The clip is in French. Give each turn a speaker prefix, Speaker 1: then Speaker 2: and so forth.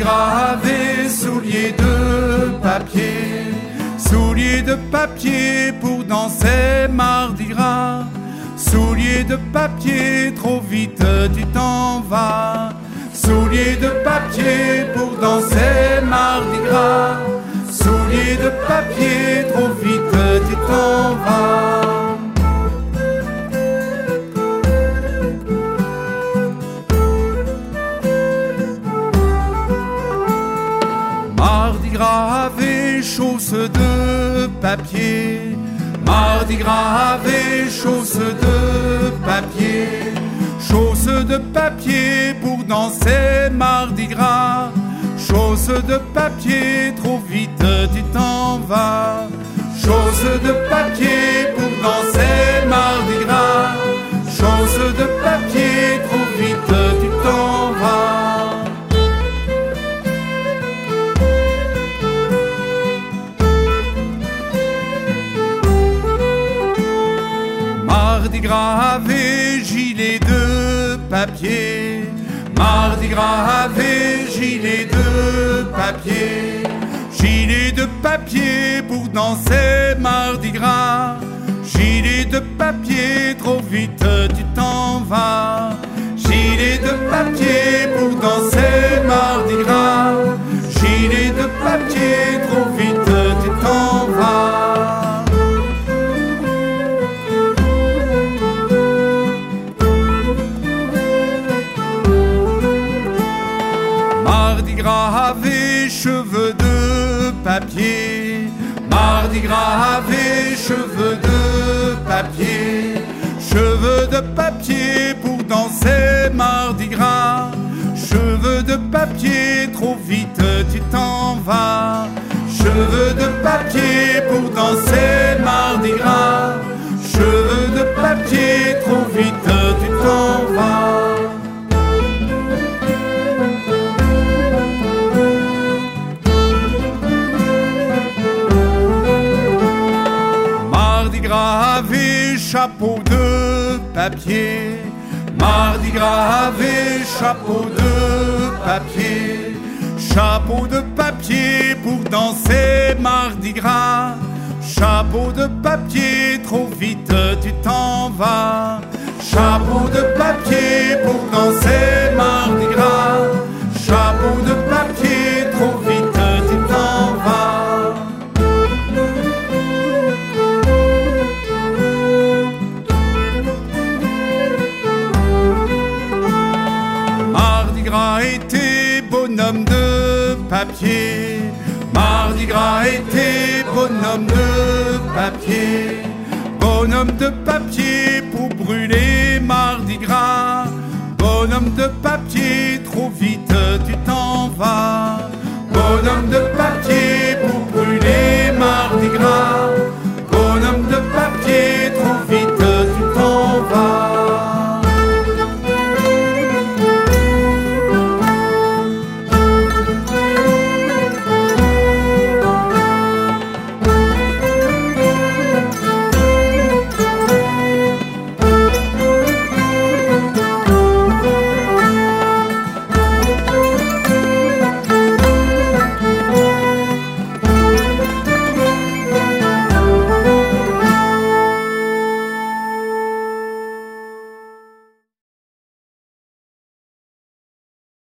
Speaker 1: gras, souliers de papier pour danser Mardi Gras. Souliers de papier, trop vite tu t'en vas. Souliers de papier pour danser Mardi Gras. Souliers de papier, trop vite tu t'en vas. Mardi Gras, chausses de papier. Mardi Gras, chausses de papier. Chausses de papier pour danser Mardi Gras. Chausses de papier, trop vite tu t'en vas. Chausses de papier pour danser Mardi Gras. Chausses de papier, trop vite tu t'en vas. Mardi Gras, gilet de papier. Mardi Gras, gilet de papier. Gilet de papier pour danser Mardi Gras. Gilet de papier, trop vite tu t'en vas. Gilet de papier pour danser Mardi Gras. Gilet de papier, trop vite tu t'en vas. Mardi Gras, cheveux de papier. Mardi Gras, cheveux de papier. Cheveux de papier pour danser Mardi Gras. Cheveux de papier, trop vite tu t'en vas. Cheveux de papier pour danser Mardi Gras. Cheveux de papier, trop vite tu t'en vas. Mardi Gras, chapeau de papier. Mardi Gras, chapeau de papier. Chapeau de papier pour danser Mardi Gras. Chapeau de papier, trop vite tu t'en vas. Chapeau de papier pour danser Mardi Gras. Chapeau de papier, trop vite tu t'en vas. Mardi Gras était bonhomme de papier. Mardi Gras était bonhomme de papier. Bonhomme de papier pour brûler Mardi Gras. Bonhomme de papier, trop vite tu t'en vas. Bonhomme de papier.